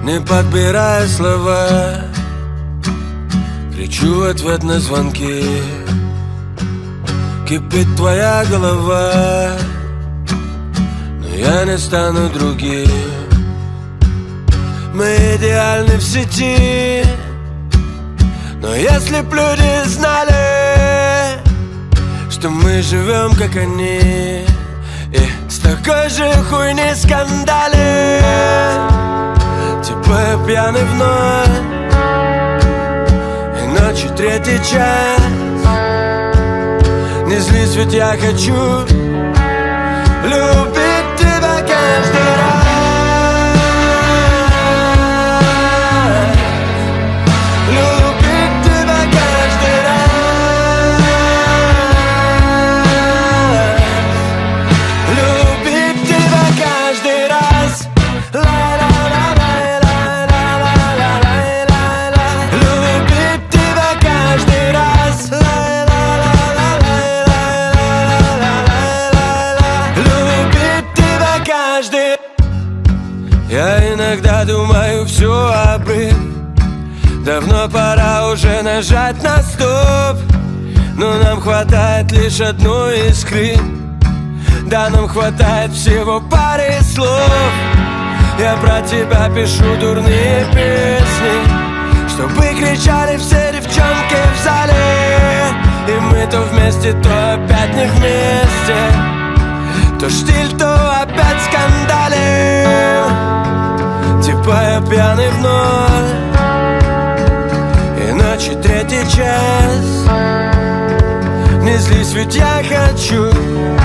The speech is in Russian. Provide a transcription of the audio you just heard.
Не подбирая слова, кричу в ответ на звонки. Кипит твоя голова, но я не стану другим. Мы идеальны в сети, но если б люди знали, что мы живем как они, и с такой же хуйни скандали. Типа я пьяный вновь, и ночи 3-й час. Не злись, ведь я хочу любить тебя каждый раз. Любить тебя каждый раз. Любить тебя каждый раз. Любить тебя каждый раз. Я иногда думаю, все обрыв. Давно пора уже нажать на стоп, но нам хватает лишь одной искры. Да, нам хватает всего пары слов. Я про тебя пишу дурные песни, чтобы кричали все девчонки в зале. И мы то вместе, то опять не вместе, то штиль, то опять скандалим. Типа я пьяный вновь, и ночи 3-й час. Не злись, ведь я хочу